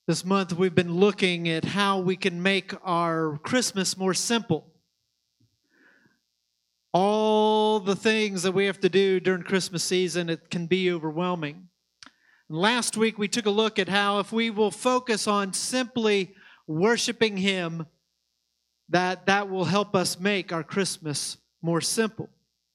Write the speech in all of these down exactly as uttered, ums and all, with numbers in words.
This month we've been looking at how we can make our Christmas more simple. All the things that we have to do during Christmas season, it can be overwhelming. Last week we took a look at how if we will focus on simply worshiping Him, that that will help us make our Christmas more simple.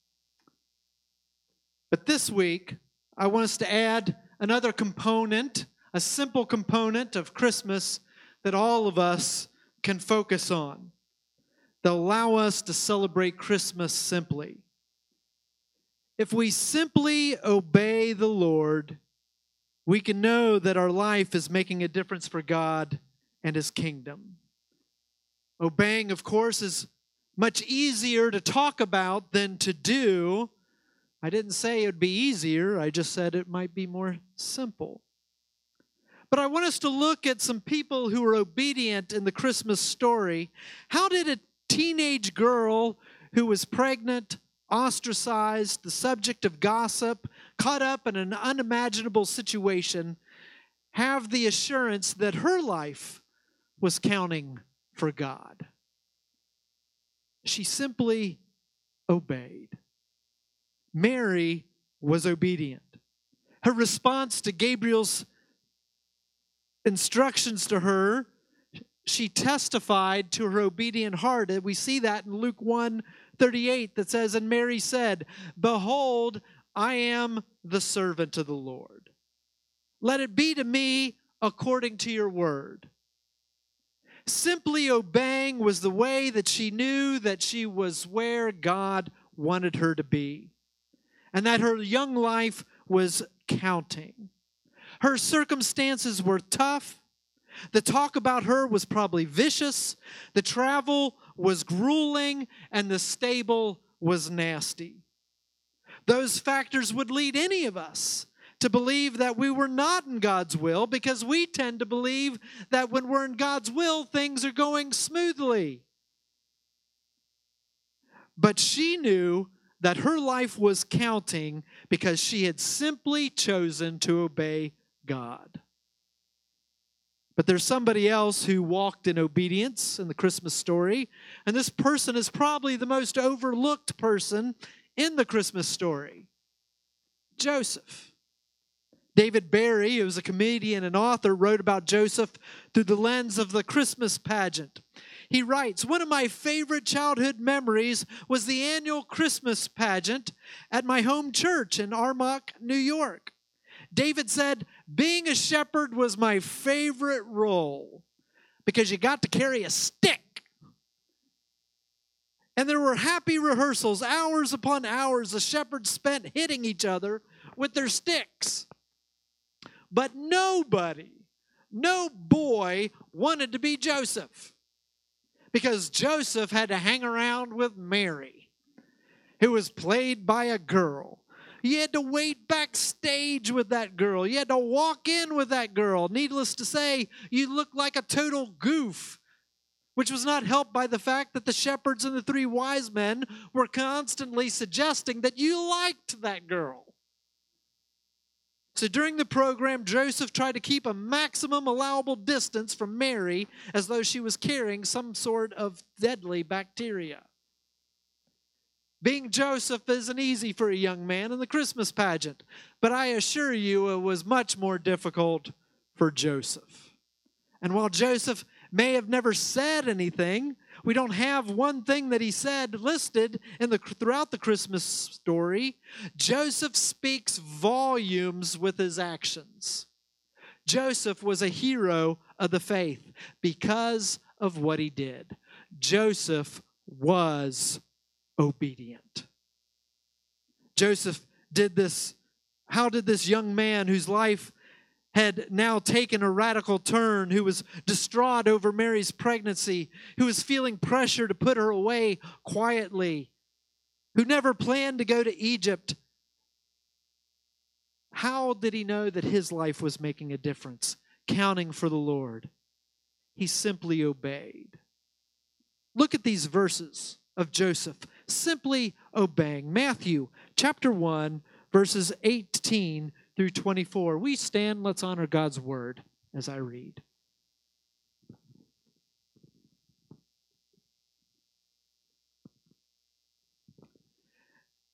But this week, I want us to add another component, a simple component of Christmas that all of us can focus on, that allow us to celebrate Christmas simply. If we simply obey the Lord, we can know that our life is making a difference for God and His kingdom. Obeying, of course, is much easier to talk about than to do. I didn't say it would be easier, I just said it might be more simple. But I want us to look at some people who were obedient in the Christmas story. How did a teenage girl who was pregnant, ostracized, the subject of gossip, caught up in an unimaginable situation, have the assurance that her life was counting for God? She simply obeyed. Mary was obedient. Her response to Gabriel's instructions to her, she testified to her obedient heart. And we see that in Luke one thirty-eight that says, "And Mary said, 'Behold, I am the servant of the Lord. Let it be to me according to your word.'" Simply obeying was the way that she knew that she was where God wanted her to be, and that her young life was counting. Her circumstances were tough. The talk about her was probably vicious. The travel was grueling, and the stable was nasty. Those factors would lead any of us to believe that we were not in God's will, because we tend to believe that when we're in God's will, things are going smoothly. But she knew that her life was counting because she had simply chosen to obey God. But there's somebody else who walked in obedience in the Christmas story, and this person is probably the most overlooked person in the Christmas story: Joseph. David Barry, who was a comedian and author, wrote about Joseph through the lens of the Christmas pageant. He writes, "One of my favorite childhood memories was the annual Christmas pageant at my home church in Armonk, New York. David said, being a shepherd was my favorite role because you got to carry a stick. And there were happy rehearsals, hours upon hours the shepherds spent hitting each other with their sticks. But nobody, no boy wanted to be Joseph, because Joseph had to hang around with Mary, who was played by a girl. You had to wait backstage with that girl. You had to walk in with that girl. Needless to say, you looked like a total goof, which was not helped by the fact that the shepherds and the three wise men were constantly suggesting that you liked that girl. So during the program, Joseph tried to keep a maximum allowable distance from Mary, as though she was carrying some sort of deadly bacteria. Being Joseph isn't easy for a young man in the Christmas pageant, but I assure you it was much more difficult for Joseph. And while Joseph may have never said anything, we don't have one thing that he said listed in the throughout the Christmas story. Joseph speaks volumes with his actions. Joseph was a hero of the faith because of what he did. Joseph was obedient. Joseph did this. How did this young man whose life had now taken a radical turn, who was distraught over Mary's pregnancy, who was feeling pressure to put her away quietly, who never planned to go to Egypt, how did he know that his life was making a difference, counting for the Lord? He simply obeyed. Look at these verses of Joseph simply obeying. Matthew chapter one, verses eighteen through twenty-four. We stand, let's honor God's word as I read.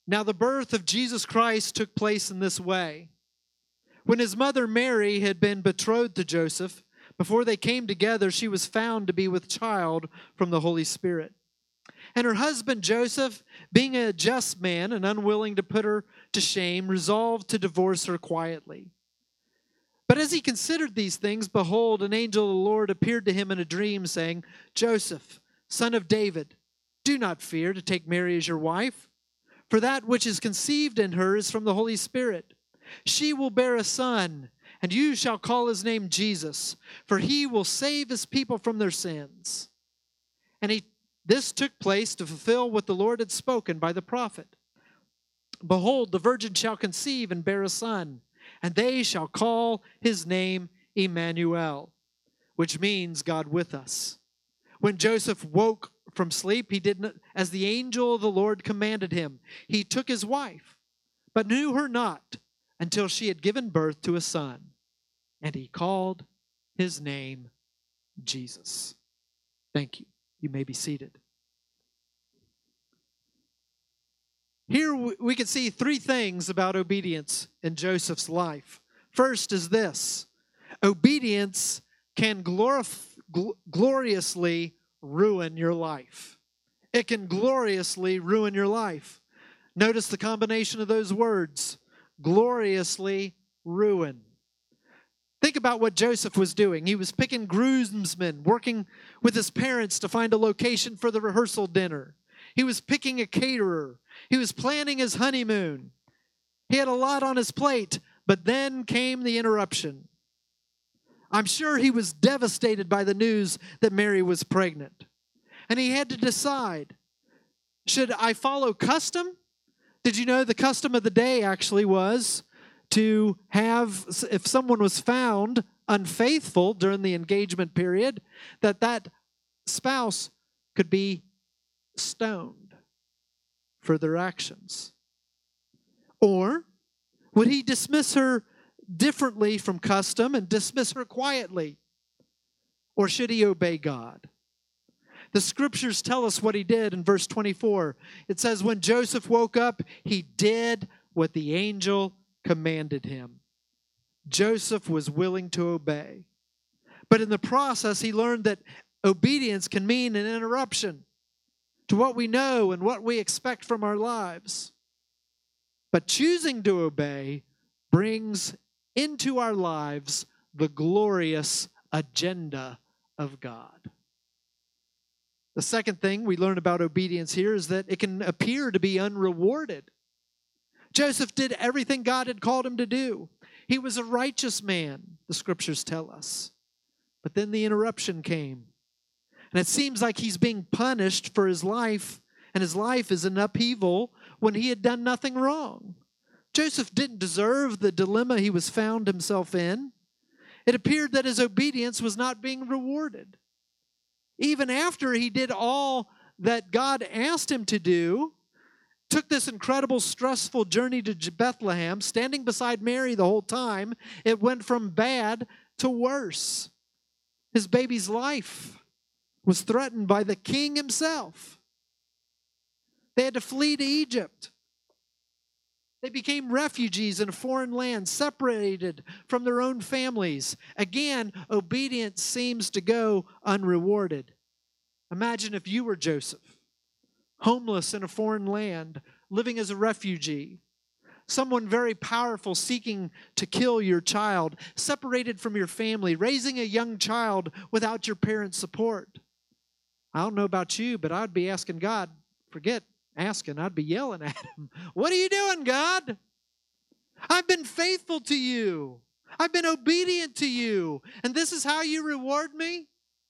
Now, the birth of Jesus Christ took place in this way. When his mother Mary had been betrothed to Joseph, before they came together, she was found to be with child from the Holy Spirit. And her husband Joseph, being a just man and unwilling to put her to shame, resolved to divorce her quietly. But as he considered these things, behold, an angel of the Lord appeared to him in a dream, saying, Joseph, son of David, do not fear to take Mary as your wife, for that which is conceived in her is from the Holy Spirit. She will bear a son, and you shall call his name Jesus, for he will save his people from their sins. And he, this took place to fulfill what the Lord had spoken by the prophet. Behold, the virgin shall conceive and bear a son, and they shall call his name Emmanuel, which means God with us. When Joseph woke from sleep, he did not, as the angel of the Lord commanded him. He took his wife, but knew her not until she had given birth to a son, and he called his name Jesus. Thank you. You may be seated. Here we can see three things about obedience in Joseph's life. First is this: obedience can glorif- gl- gloriously ruin your life. It can gloriously ruin your life. Notice the combination of those words, gloriously ruin. Think about what Joseph was doing. He was picking groomsmen, working with his parents to find a location for the rehearsal dinner. He was picking a caterer. He was planning his honeymoon. He had a lot on his plate, but then came the interruption. I'm sure he was devastated by the news that Mary was pregnant. And he had to decide, should I follow custom? Did you know the custom of the day actually was to have, if someone was found unfaithful during the engagement period, that that spouse could be stoned for their actions? Or would he dismiss her differently from custom and dismiss her quietly? Or should he obey God? The scriptures tell us what he did in verse twenty-four. It says, when Joseph woke up, he did what the angel commanded him. Joseph was willing to obey. But in the process, he learned that obedience can mean an interruption to what we know and what we expect from our lives. But choosing to obey brings into our lives the glorious agenda of God. The second thing we learn about obedience here is that it can appear to be unrewarded. Joseph did everything God had called him to do. He was a righteous man, the scriptures tell us. But then the interruption came. And it seems like he's being punished for his life, and his life is in upheaval when he had done nothing wrong. Joseph didn't deserve the dilemma he was found himself in. It appeared that his obedience was not being rewarded. Even after he did all that God asked him to do, took this incredible stressful journey to Bethlehem, standing beside Mary the whole time, it went from bad to worse. His baby's life was threatened by the king himself. They had to flee to Egypt. They became refugees in a foreign land, separated from their own families. Again, obedience seems to go unrewarded. Imagine if you were Joseph, homeless in a foreign land, living as a refugee. Someone very powerful seeking to kill your child, separated from your family, raising a young child without your parents' support. I don't know about you, but I'd be asking God, forget asking, I'd be yelling at him. What are you doing, God? I've been faithful to you. I've been obedient to you. And this is how you reward me?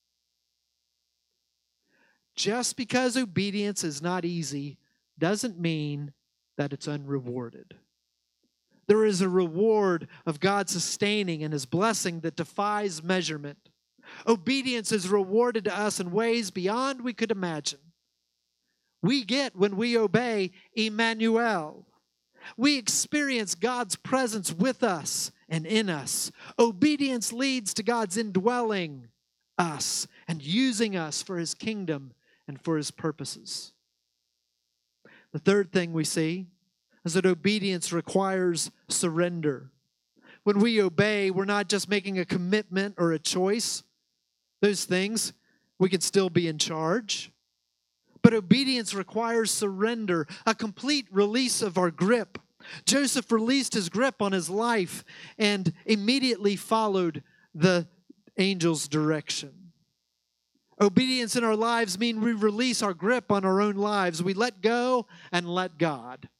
Just because obedience is not easy doesn't mean that it's unrewarded. There is a reward of God sustaining and His blessing that defies measurement. Obedience is rewarded to us in ways beyond we could imagine. We get, when we obey, Emmanuel. We experience God's presence with us and in us. Obedience leads to God's indwelling us and using us for His kingdom and for His purposes. The third thing we see is that obedience requires surrender. When we obey, we're not just making a commitment or a choice. Those things, we can still be in charge. But obedience requires surrender, a complete release of our grip. Joseph released his grip on his life and immediately followed the angel's direction. Obedience in our lives means we release our grip on our own lives. We let go and let God.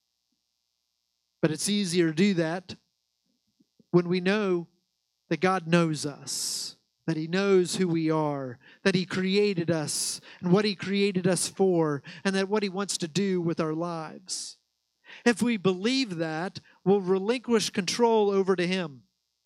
But it's easier to do that when we know that God knows us, that He knows who we are, that He created us and what He created us for, and that what He wants to do with our lives. If we believe that, we'll relinquish control over to Him.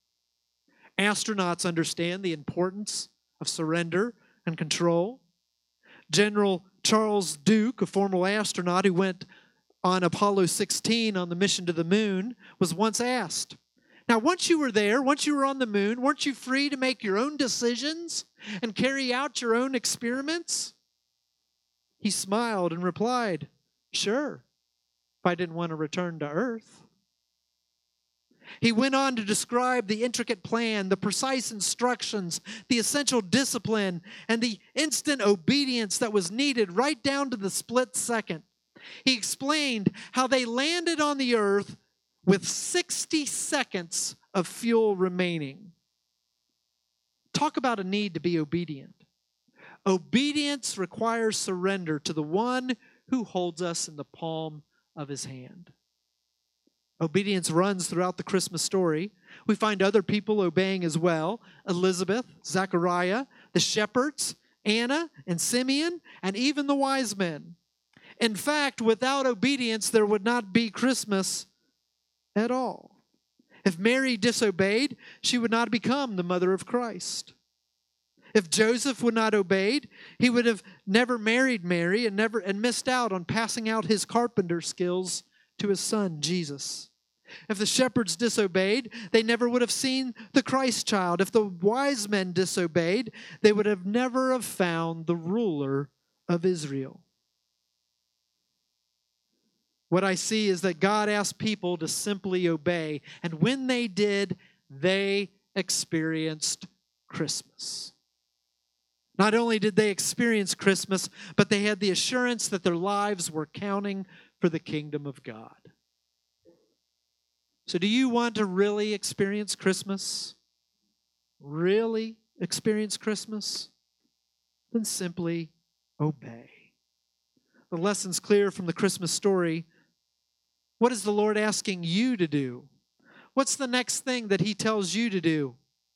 Astronauts understand the importance of surrender and control. General Charles Duke, a former astronaut who went on Apollo sixteen on the mission to the moon, was once asked, now, once you were there, once you were on the moon, weren't you free to make your own decisions and carry out your own experiments? He smiled and replied, sure, if I didn't want to return to Earth. He went on to describe the intricate plan, the precise instructions, the essential discipline, and the instant obedience that was needed right down to the split second. He explained how they landed on the Earth with sixty seconds of fuel remaining. Talk about a need to be obedient. Obedience requires surrender to the one who holds us in the palm of His hand. Obedience runs throughout the Christmas story. We find other people obeying as well. Elizabeth, Zechariah, the shepherds, Anna and Simeon, and even the wise men. In fact, without obedience, there would not be Christmas at all. If Mary disobeyed, she would not become the mother of Christ. If Joseph would not obeyed, he would have never married Mary and never and missed out on passing out his carpenter skills to his son, Jesus. If the shepherds disobeyed, they never would have seen the Christ child. If the wise men disobeyed, they would have never have found the ruler of Israel. What I see is that God asked people to simply obey, and when they did, they experienced Christmas. Not only did they experience Christmas, but they had the assurance that their lives were counting for the kingdom of God. So do you want to really experience Christmas? Really experience Christmas? Then simply obey. The lesson's clear from the Christmas story. What is the Lord asking you to do? What's the next thing that He tells you to do?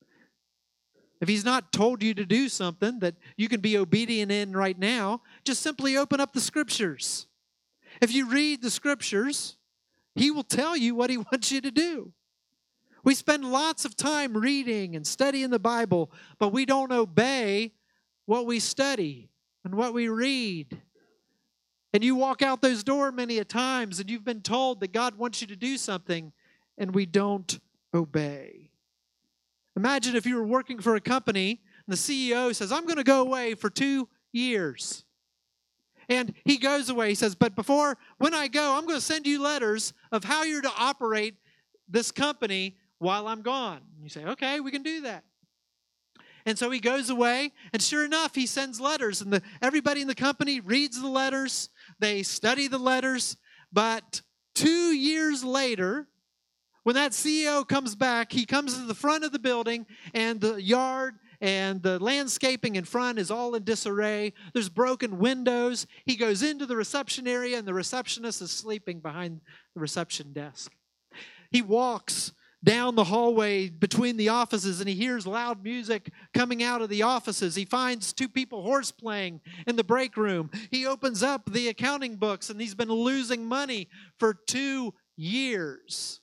If He's not told you to do something that you can be obedient in right now, just simply open up the Scriptures. If you read the Scriptures, He will tell you what He wants you to do. We spend lots of time reading and studying the Bible, but we don't obey what we study and what we read. And you walk out those doors many a times and you've been told that God wants you to do something and we don't obey. Imagine if you were working for a company and the C E O says, I'm going to go away for two years. And he goes away. He says, but before, when I go, I'm going to send you letters of how you're to operate this company while I'm gone. And you say, okay, we can do that. And so he goes away, and sure enough, he sends letters. And the, everybody in the company reads the letters. They study the letters. But two years later, when that C E O comes back, he comes to the front of the building, and the yard and the landscaping in front is all in disarray. There's broken windows. He goes into the reception area, and the receptionist is sleeping behind the reception desk. He walks down the hallway between the offices, and he hears loud music coming out of the offices. He finds two people horse playing in the break room. He opens up the accounting books, and he's been losing money for two years.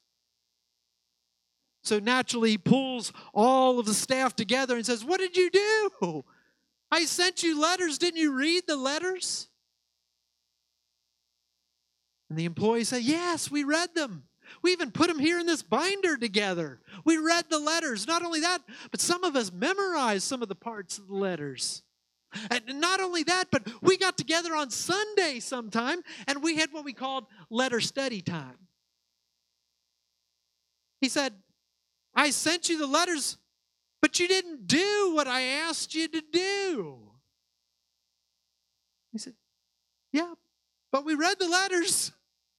So naturally, he pulls all of the staff together and says, what did you do? I sent you letters. Didn't you read the letters? And the employees say, yes, we read them. We even put them here in this binder together. We read the letters. Not only that, but some of us memorized some of the parts of the letters. And not only that, but we got together on Sunday sometime, and we had what we called letter study time. He said, I sent you the letters, but you didn't do what I asked you to do. He said, yeah, but we read the letters.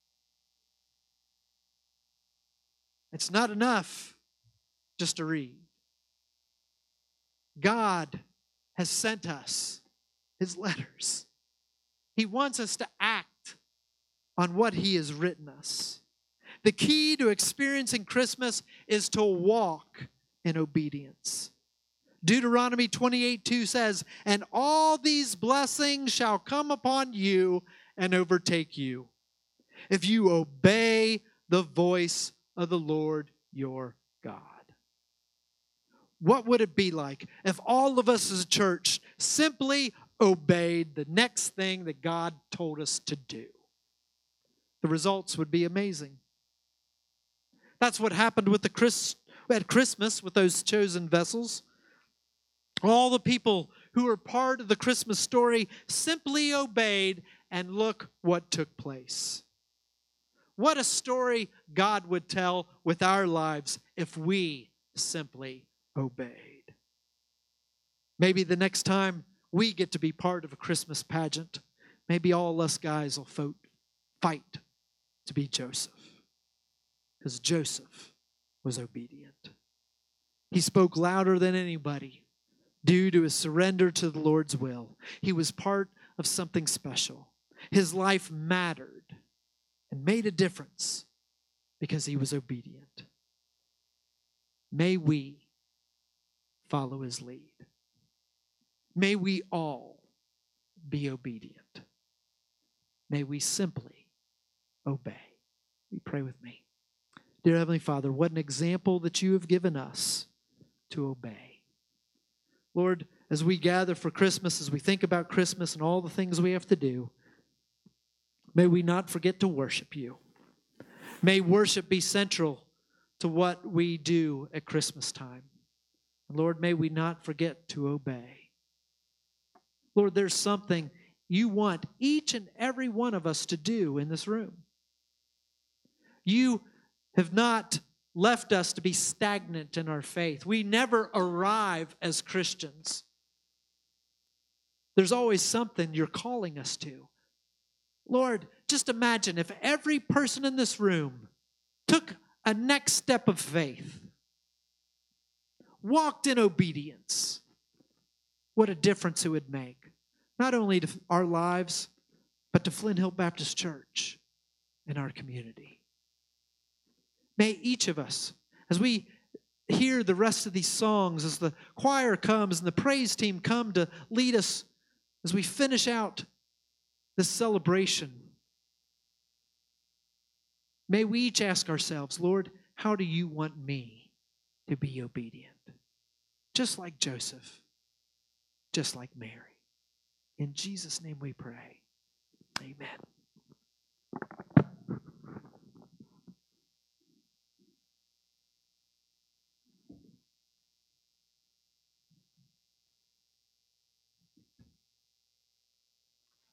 It's not enough just to read. God has sent us his letters. He wants us to act on what he has written us. The key to experiencing Christmas is to walk in obedience. Deuteronomy twenty-eight two says, and all these blessings shall come upon you and overtake you, if you obey the voice of the Lord your God. What would it be like if all of us as a church simply obeyed the next thing that God told us to do? The results would be amazing. That's what happened with the Chris, at Christmas with those chosen vessels. All the people who were part of the Christmas story simply obeyed, and look what took place. What a story God would tell with our lives if we simply obeyed. Maybe the next time we get to be part of a Christmas pageant, maybe all us guys will vote, fight to be Joseph. Because Joseph was obedient. He spoke louder than anybody due to his surrender to the Lord's will. He was part of something special. His life mattered and made a difference because he was obedient. May we follow his lead. May we all be obedient. May we simply obey. Will you pray with me? Dear Heavenly Father, what an example that you have given us to obey. Lord, as we gather for Christmas, as we think about Christmas and all the things we have to do, may we not forget to worship you. May worship be central to what we do at Christmas time. And Lord, may we not forget to obey. Lord, there's something you want each and every one of us to do in this room. You have not left us to be stagnant in our faith. We never arrive as Christians. There's always something you're calling us to. Lord, just imagine if every person in this room took a next step of faith, walked in obedience, what a difference it would make, not only to our lives, but to Flint Hill Baptist Church and our community. May each of us, as we hear the rest of these songs, as the choir comes and the praise team come to lead us, as we finish out this celebration, may we each ask ourselves, Lord, how do you want me to be obedient? Just like Joseph, just like Mary. In Jesus' name we pray.